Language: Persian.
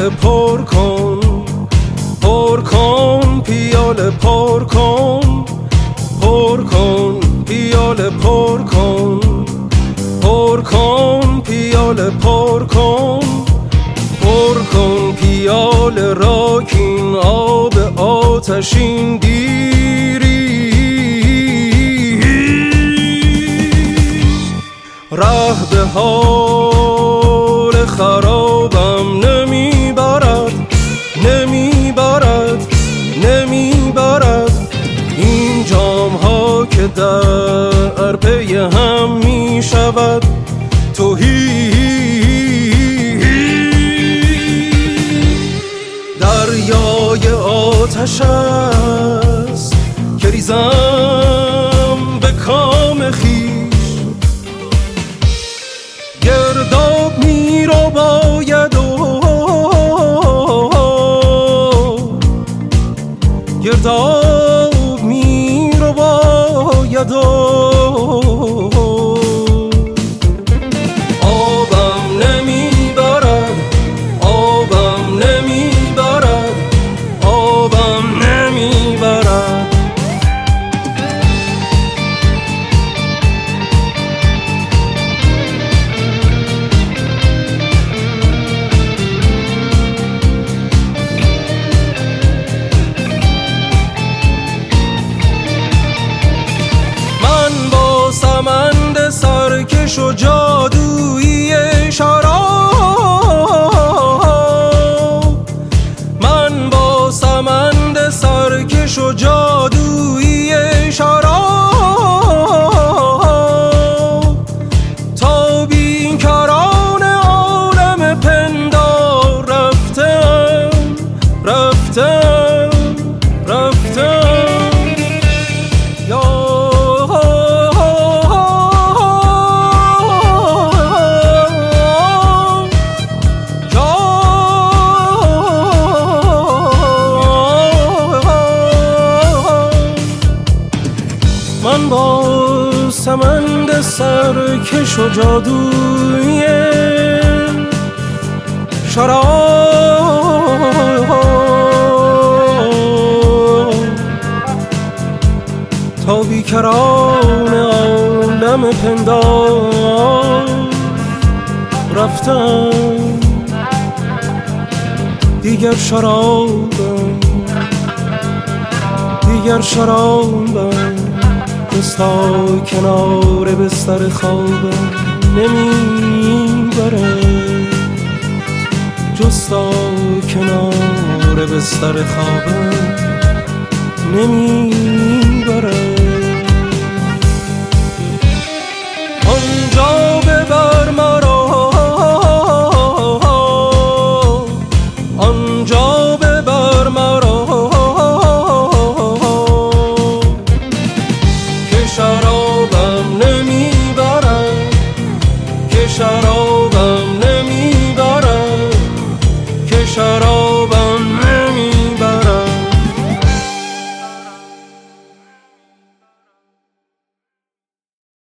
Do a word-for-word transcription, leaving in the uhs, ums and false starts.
پیاله پر کن، پر کن پیاله پر کن، پر کن پیاله پر کن، پر کن پیاله پر کن، پر کن پیاله را کین آب آتشین دیری. ره به حال خرابم نمیبرد، نمیبرد، نمیبرد این جام ها که در پی هم میشود تهی. دریای آتش است که ریزم به کام خویش، گرداب می رو باید و گرداب می رو باید و آبم نمی برد، آبم نمی برد، آبم نمی برد. سمند سرکش و جادویی شراب، من با سمند سرکش و جادویی شراب تا بیکران عالم پندار رفتم، رفتم، رفتم. من با سمند سرکش و جادوی شراب تا بیکران عالم پندار رفتم. دیگر شرابم، دیگر شرابم بستا کنار بستر خوابم نمیبره، جستا کنار بستر خوابم نمیبره.